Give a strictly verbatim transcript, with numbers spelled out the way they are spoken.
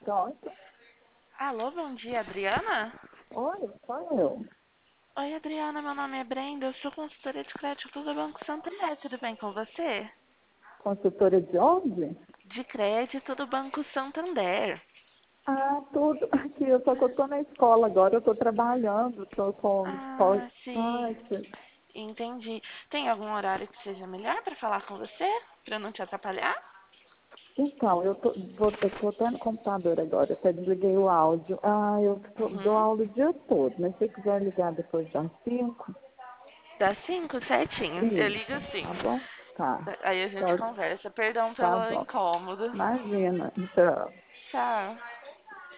Pronto. Alô, bom dia, Adriana? Oi, sou eu. Oi, Adriana, meu nome é Brenda, eu sou consultora de crédito do Banco Santander, tudo bem com você? Consultora de onde? De crédito do Banco Santander. Ah, tudo. Aqui, eu só que eu tô na escola agora, eu tô trabalhando, tô com pós. Ah, Ai, sim, que- entendi. Tem algum horário que seja melhor para falar com você? Para não te atrapalhar? Então, eu tô, vou, eu tô até no computador agora, até desliguei o áudio. Ah, eu tô- dou Uhum. aula o dia todo, mas se você quiser ligar depois das cinco, Das cinco, certinho. Eu ligo isso, sim. tá bom? Tá. Aí a gente Tá, conversa. Perdão tá pelo bom. incômodo. Imagina. Então. Tchau.